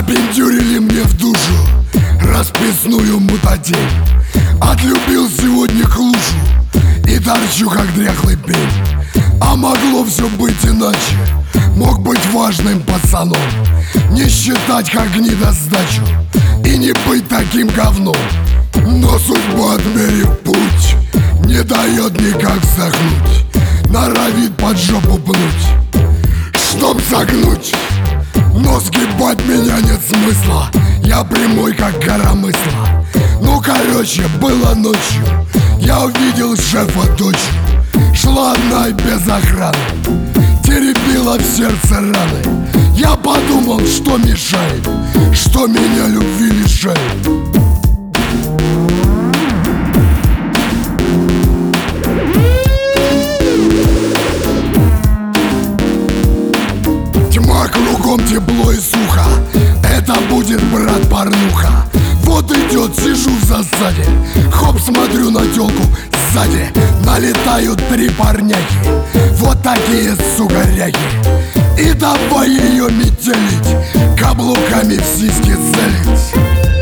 Запендюрили мне в душу расписную мутадень. Отлюбил сегодня к лужу и торчу, как дряхлый пень. А могло все быть иначе. Мог быть важным пацаном, не считать как гнида сдачу и не быть таким говном. Но судьба, отмерив путь, не дает никак вздохнуть, норовит под жопу пнуть, чтоб загнуть. Но сгибать меня нет смысла, я прямой, как коромысла. Ну короче, было ночью, я увидел шефа дочь. Шла одна и без охраны, теребила в сердце раны. Я подумал, что мешает, что меня любви лишает. Тьма кругом, тепло и сухо, это будет, брат, порнуха. Вот идет, сижу в засаде, хоп, смотрю на тёлку сзади. Налетают три парняги, вот такие сугаряги. И давай ее метелить, каблуками в сиськи целить.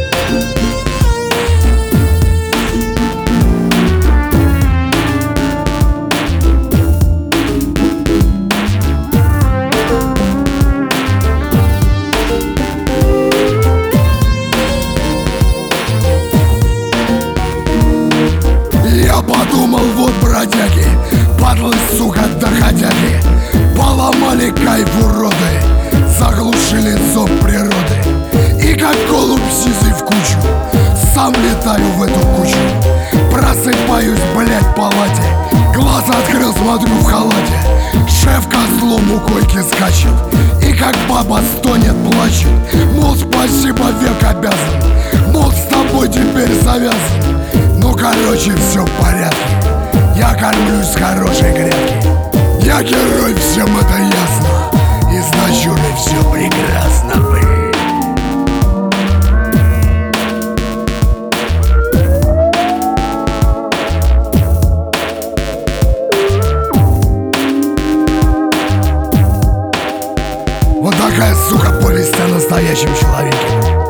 Подумал, вот бродяги, падлы, сука, доходяги, поломали кайф уроды, заглушили зов природы. И как голубь сизый в кучу, сам летаю в эту кучу. Просыпаюсь, блять, в палате, глаз открыл, смотрю в халате. Шеф козлом у койки скачет, и как баба стонет, плачет. Мол, спасибо, век обязан, мол, с тобой теперь завязан. Ну короче, все в порядке, я кормлюсь с хорошей грядки. Я герой, всем это ясно, и с дочурой все прекрасно, блин. Вот такая, сука, повесть о настоящем человеке.